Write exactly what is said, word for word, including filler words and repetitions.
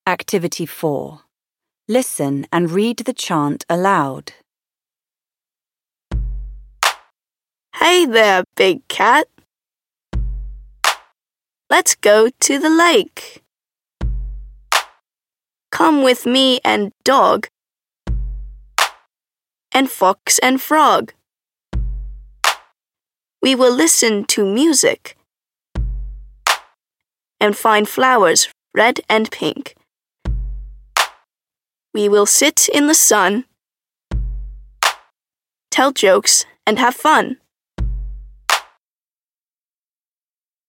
Activity four. Listen and read the chant aloud. Hey there, big cat. Let's go to the lake. Come with me and dog, and fox and frog. We will listen to music and find flowers red and pink. We will sit in the sun, tell jokes, and have fun.